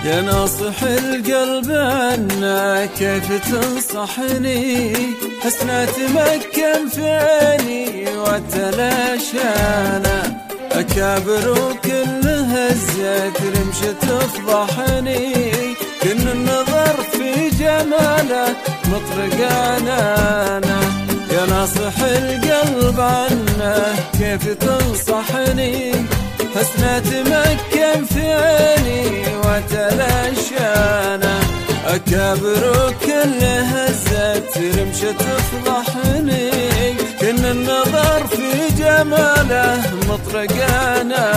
يا ناصح القلب عنا كيف تنصحني؟ حسنا تمكن فيني وتلاشانا، أكابر وكل هزة رمش تفضحني، كن النظر في جماله مطرقانا. يا ناصح القلب عنا كيف تنصحني؟ حسنا تمكن فيني وتلاشانا، أكابر كل هزة رمش تفضحني، كن النظر في جماله مطرقانا.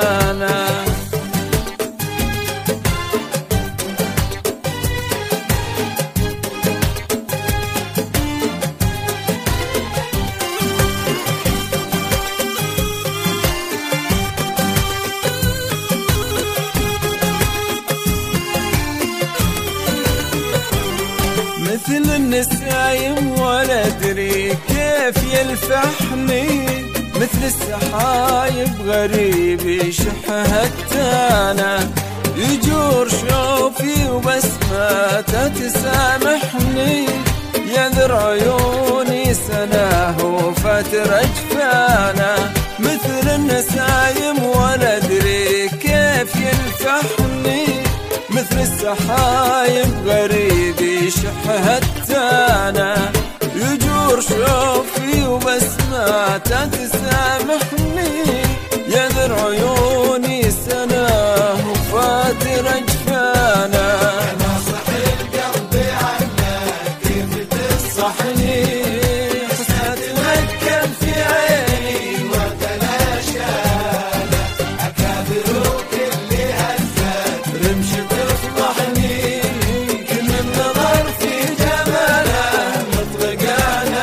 مثل النسايم ولا أدري كيف يلفحني، مثل السحايب غريب يشحها التانا، يجور شوفي وبسماته تسامحني، ينذر عيوني سناه وفاتر أجفانا. مثل النسايم ولا أدري كيف يلفحني، مثل السحايب غريب يشحها التانا، يجور شوفي وبسماته تسامحني، ينذر عيوني سناه وفاتر أجفانا. يا ناصح القلب عنا كيف تنصحني؟ حسنا تمكن في عيني وتلاشانا، أكابر كل هزة رمش تفضحني، كل النظر في جماله مطرقانا.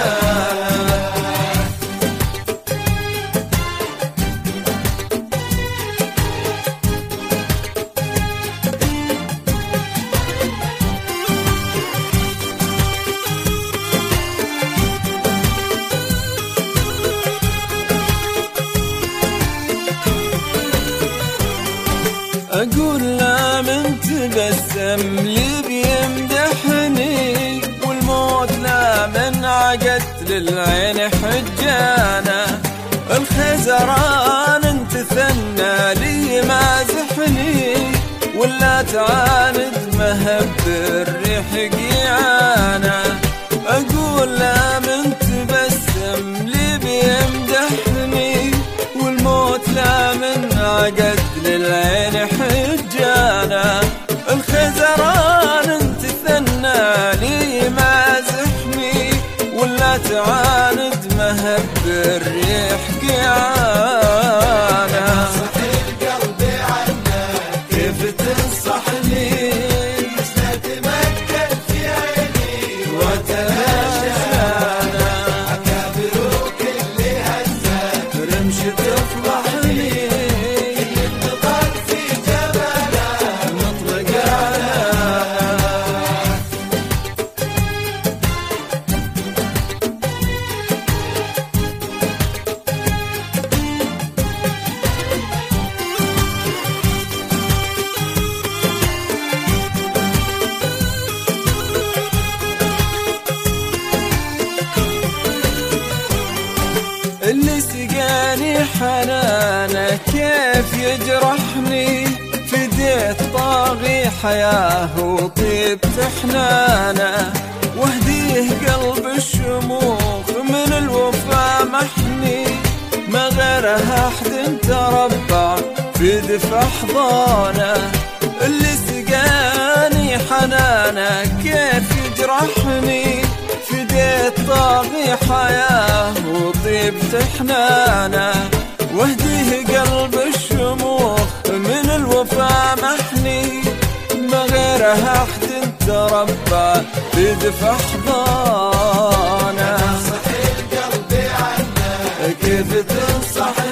أقول لا من تبسم لي بيمدحني، والموت لا من عقد للعين حجانا، الخزران تثنى لي مازحني، ولا تعاند مهب الريح قيعانا. أقول لا من تبسم لي بيمدحني، والموت لا من عقد للعين حجانا، الخزران تثنى لي مازحني، ولا تعاند مهب الريح قيعانا. ناصح القلب عنا كيف تنصحني؟ حسنا تمكن في عيني وتلاشانا، أكابر كل هزة رمش تفضحني، كل النظر في جماله مطرقانا. اللي سقاني حنانه كيف يجرحني، فديت طاغي حياه وطيبت حنانه، واهديه قلب الشموخ من الوفا محني، ما غيرها أحد تربع في دفع حضانه. اللي سقاني حنانه كيف يجرحني، فديت طاغي حياه وطيبت حنانه، واهديه قلب الشموخ من الوفا محني، ما غيرها أحد تربى بدفع حضانه. ناصح القلب عنا كيف تنصح